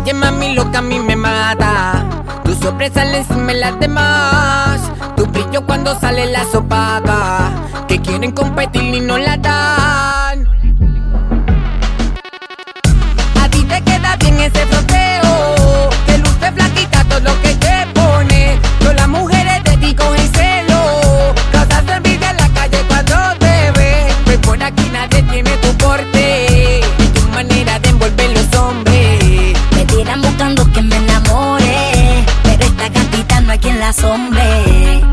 Oye mami, lo que a mí me mata, tu sobresale encima de las demás. Tu brillo cuando sale la sopaga, que quieren competir y no la dan. A ti te queda bien ese fronteo, te luce flaquita todo lo que te pone. Todas las mujeres de ti cogen celo, causas envidia en la calle cuando te ven. Pues por aquí nadie tiene tu porte y tu manera de envolver los hombres. Me tiran buscando que me enamore, pero esta gatita no hay quien la asombre.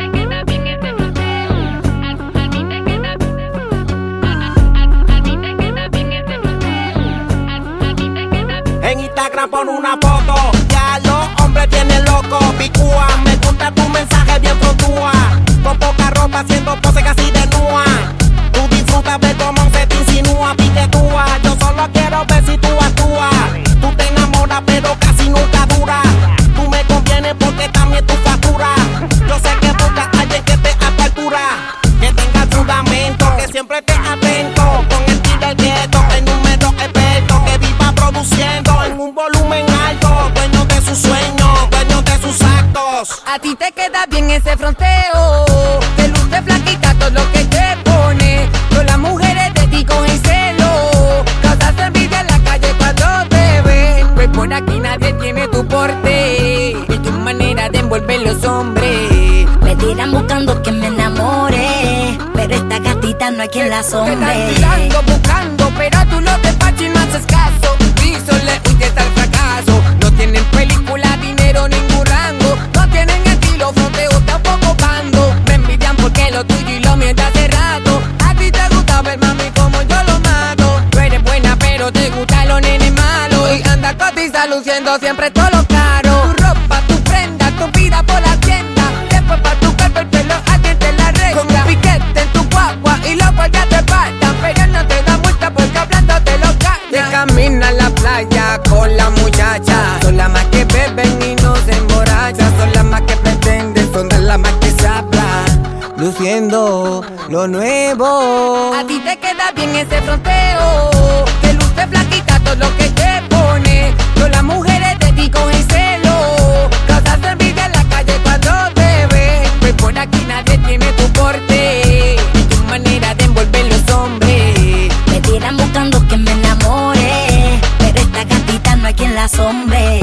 En Instagram pon una foto, ya los hombres tienen loco. Picúa, me gusta tu mensaje bien frontúa. Con poca ropa haciendo pose casi desnuda. Tú disfrutas ver cómo se te insinúa, piquetúa. Yo solo quiero ver si tú actúas. Tú te enamoras pero casi nunca dura. Tú me convienes porque también tu factura. Yo sé que buscas a alguien que te apertura, que tenga fundamento, que siempre esté atento. Con el kit del gueto, el número experto, que viva produciendo en un volumen alto. Dueño de sus sueños, dueño de sus actos. A ti te queda bien ese fronteo, te luce flaquita todo lo que te pone. Todas las mujeres de ti cogen celo, causas envidia en la calle cuando te ven. Pues por aquí nadie tiene tu porte y tu manera de envolver los hombres. Me tiran buscando que me enamore, pero esta gatita no hay quien la Te asombre. están tirando, buscando, pero tú lo despachas y no haces caso. Piso le huyes al fracaso. No tienen película, dinero, ningún rango. No tienen estilo, fronteo, tampoco bando. Me envidian porque lo tuyo y lo mío está hace rato. A ti te gusta ver mami como yo lo mato. Tú eres buena pero te gustan los nenes malos. Y anda cotiza luciendo siempre todo lo caro. Tu ropa, tu prenda, tu vida por la tienda. Después pa' tu cuerpo el pelo alguien te la arregla. Con un piquete en tu guagua y los guardias te faltan, pero no te da multa porque hablando te lo callan. Te camina a la playa con la muchacha, son las más que beben y no se emborrachan. Son las más que pretenden, son de las más que se hablan, luciendo lo nuevo. A ti te queda bien ese fronteo, te luce flaquita todo lo que te pone. Todas las mujeres de ti cogen celo, causas envidia en la calle cuando te ven. Pues por aquí nadie tiene tu porte y tu manera de envolver los hombres. Me tiran buscando que me enamore, pero esta gatita no hay quien la asombre.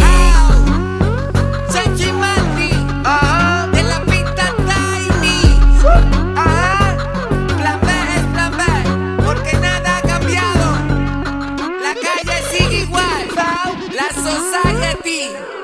Chachi Mandy, de la pista Tiny. Plan B es plan B, porque nada ha cambiado. La calle sigue igual, la society.